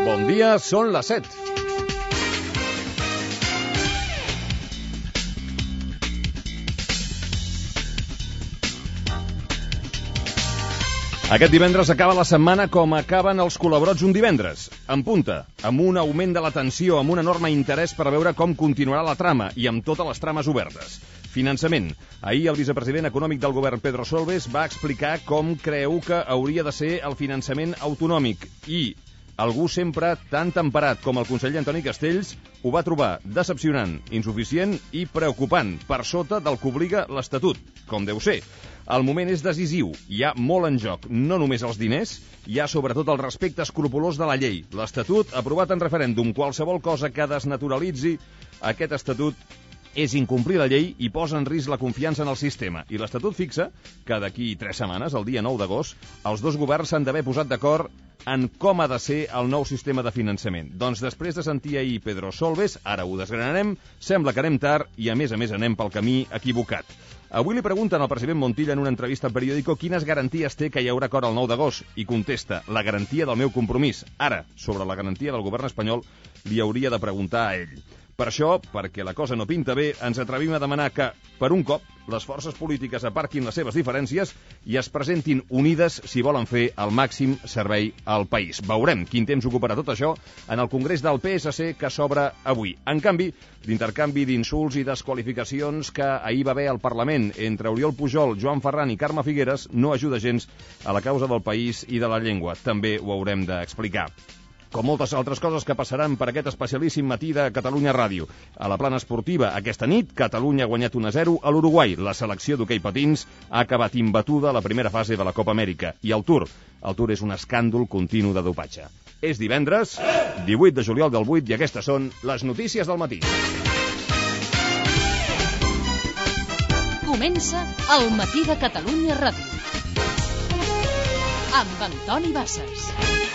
Bon dia, són les 7. Aquest divendres acaba la setmana com acaben els col·laborats un divendres, en punta, amb un augment de la tensió, amb un enorme interès per veure com continuarà la trama i amb totes les trames obertes. Finançament. Ahir el vicepresident econòmic del govern, Pedro Solbes, va explicar com creu que hauria de ser el finançament autonòmic i algú sempre tan temperat com el conseller Antoni Castells ho va trobar decepcionant, insuficient i preocupant, per sota del que obliga l'Estatut, com deu ser. El moment és decisiu, hi ha molt en joc, no només els diners, hi ha sobretot el respecte escrupolós de la llei. L'Estatut, aprovat en referèndum, qualsevol cosa que desnaturalitzi aquest Estatut és incomplir la llei i posa en risc la confiança en el sistema. I l'Estatut fixa que d'aquí 3 setmanes, el dia 9 d'agost, els dos governs s'han d'haver posat d'acord en com ha de ser el nou sistema de finançament. Doncs després de sentir ahir Pedro Solbes, ara ho desgranarem, sembla que anem tard i a més anem pel camí equivocat. Avui li pregunten al president Montilla en una entrevista al periòdico quines garanties té que hi haurà acord el 9 d'agost i contesta, la garantia del meu compromís. Ara, sobre la garantia del govern espanyol, li hauria de preguntar a ell. Per això, perquè la cosa no pinta bé, ens atrevim a demanar que, per un cop, les forces polítiques aparquin les seves diferències i es presentin unides si volen fer el màxim servei al país. Veurem quin temps ocuparà tot això en el Congrés del PSC que s'obre avui. En canvi, l'intercanvi d'insults i desqualificacions que ahir va haver al Parlament entre Oriol Pujol, Joan Ferran i Carme Figueres no ajuda gens a la causa del país i de la llengua. També ho haurem d'explicar. Com moltes altres coses que passaran per aquest especialíssim matí de Catalunya Ràdio. A la plana esportiva, aquesta nit, Catalunya ha guanyat 1-0 a l'Uruguai. La selecció d'hoquei patins ha acabat imbatuda a la primera fase de la Copa Amèrica. I el Tour és un escàndol continu de dopatge. És divendres, 18 de juliol del 8, i aquestes són les notícies del matí. Comença el matí de Catalunya Ràdio. Amb Antoni Bassas.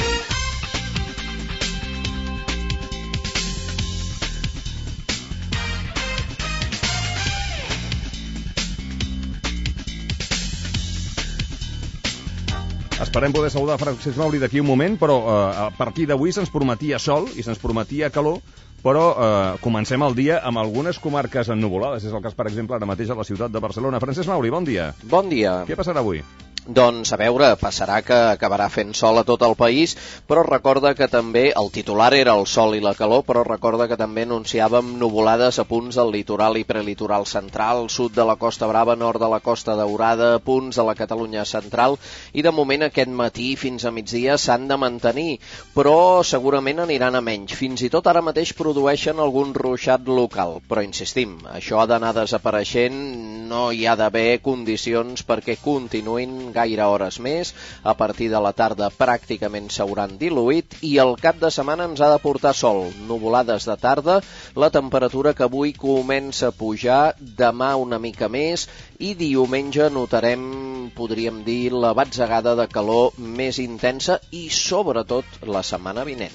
Esperem poder saludar Francesc Mauri d'aquí un moment, però a partir d'avui se'ns prometia sol i se'ns prometia calor, però comencem el dia amb algunes comarques ennuvolades. És el cas, per exemple, ara mateix a la ciutat de Barcelona. Francesc Mauri, bon dia. Bon dia. Què passarà avui? Doncs, a veure, passarà que acabarà fent sol a tot el país, però recorda que també, el titular era el sol i la calor, però recorda que també anunciàvem nuvolades a punts del litoral i prelitoral central, sud de la Costa Brava, nord de la Costa Daurada, punts de la Catalunya central, i de moment aquest matí fins a migdia s'han de mantenir, però segurament aniran a menys. Fins i tot ara mateix produeixen algun ruixat local, però insistim, això ha d'anar desapareixent, no hi ha d'haver condicions perquè continuïn gaire hores més, a partir de la tarda pràcticament s'hauran diluït i el cap de setmana ens ha de portar sol, nuvolades de tarda, la temperatura que avui comença a pujar, demà una mica més i diumenge notarem, podríem dir, la batzegada de calor més intensa i sobretot la setmana vinent.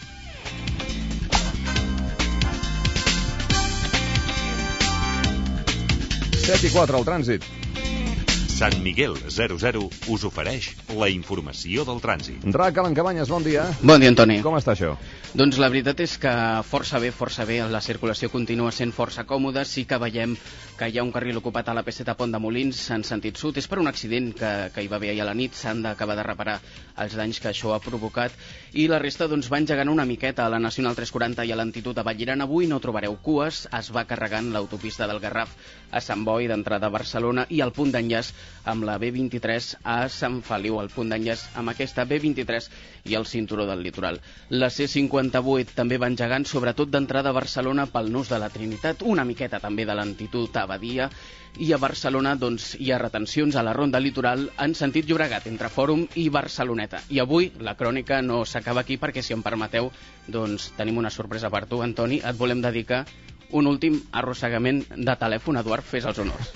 Set i 4 al trànsit. Sant Miguel 00 us ofereix la informació del trànsit. Rac Alancabanyes, bon dia. Bon dia, Antoni. Com està això? Doncs la veritat és que força bé, la circulació continua sent força còmoda, sí que veiem que hi ha un carril ocupat a la P7 a Pont de Molins en sentit sud, és per un accident que hi va haver ahir a la nit, s'han d'acabar de reparar els danys que això ha provocat, i la resta doncs va engegant una miqueta a la Nacional 340 i a l'Antitud a Vallirana. Avui no trobareu cues, es va carregant l'autopista del Garraf a Sant Boi d'entrada a Barcelona i el punt d'enllaç amb la B23 a Sant Feliu, el punt d'enllaç amb aquesta B23 i el cinturó del litoral. La C58 també va engegant, sobretot d'entrada a Barcelona pel nus de la Trinitat, una miqueta també de l'Antitud a Badia, i a Barcelona doncs, hi ha retencions a la ronda litoral en sentit Llobregat, entre Fòrum i Barceloneta. I avui la crònica no s'acaba aquí perquè, si em permeteu, doncs tenim una sorpresa per tu, Antoni. Et volem dedicar un últim arrossegament de telèfon. Eduard, fes els honors.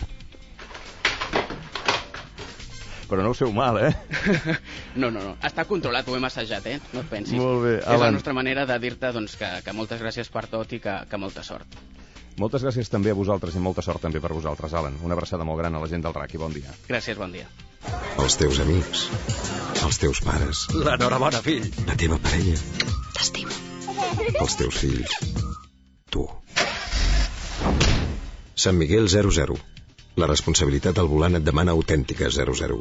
Però no ho feu mal, eh? No. Està controlat, ho hem assajat, eh? No et pensis. Molt bé, Alan. És la nostra manera de dir-te doncs, que moltes gràcies per tot i que molta sort. Moltes gràcies també a vosaltres i molta sort també per vosaltres, Alan. Una abraçada molt gran a la gent del RAC i bon dia. Gràcies, bon dia. Els teus amics, els teus pares, L'enhorabona, fill. la teva parella, T'estimo. Els teus fills. Tu. Sant Miguel 00. La responsabilitat al volant et demana autèntica 00.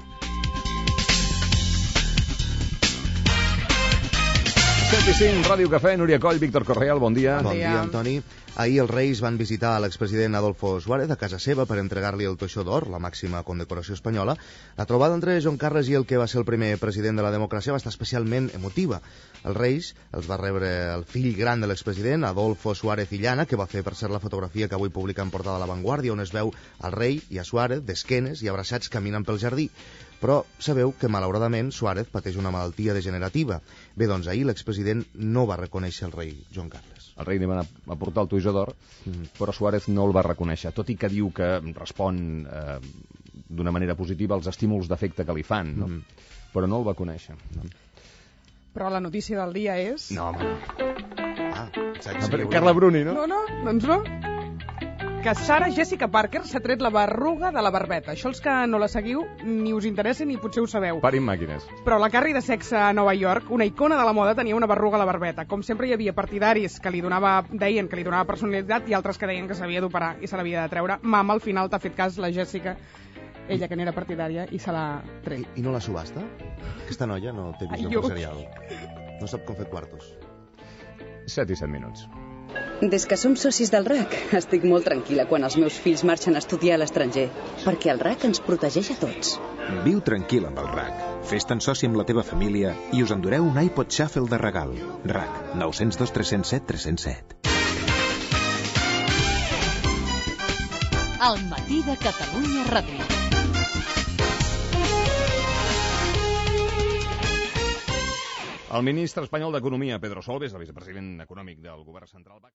7:05, Ràdio Cafè, Núria Coll, Víctor Correal, bon dia. Bon dia, Antoni. Ahir els Reis van visitar l'expresident Adolfo Suárez a casa seva per entregar-li el Toixó d'Or, la màxima condecoració espanyola. La trobada entre Joan Carles i el que va ser el primer president de la democràcia va estar especialment emotiva. Els Reis els va rebre el fill gran de l'expresident, Adolfo Suárez Illana, que va fer per ser la fotografia que avui publica en portada a La Vanguardia, on es veu al rei i a Suárez d'esquenes i abraçats caminant pel jardí. Però sabeu que, malauradament, Suárez pateix una malaltia degenerativa. Bé, doncs ahir l'expresident no va reconèixer el rei Joan Carles. El rei li va aportar el Toixó d'Or, però Suárez no el va reconèixer, tot i que diu que respon d'una manera positiva als estímuls d'afecte que li fan, no? Però no el va conèixer. No? Però la notícia del dia és... No, home. Exacte. Carla Bruni, no? No, doncs no. Que Sarah Jessica Parker s'ha tret la berruga de la barbeta. Això els que no la seguiu ni us interessa ni potser ho sabeu. Parin màquines. Però la Carrie de sexe a Nova York, una icona de la moda, tenia una berruga a la barbeta. Com sempre hi havia partidaris que deien que li donava personalitat i altres que deien que s'havia d'operar i se l'havia de treure. Mama, al final t'ha fet cas la Jessica, ella que n'era partidària, i se l'ha tret. I no la subhasta? Aquesta noia no té visió empresarial. No sap com fer quartos. 7:07 minuts. Des que som socis del RAC, estic molt tranquil·la quan els meus fills marxen a estudiar a l'estranger, perquè el RAC ens protegeix a tots. Viu tranquil amb el RAC. Fes-te'n soci amb la teva família i us endureu un iPod Shuffle de regal. RAC, 902 307 307. El matí de Catalunya Ràdio. El ministre espanyol d'Economia, Pedro Solbes, el vicepresident econòmic del govern central...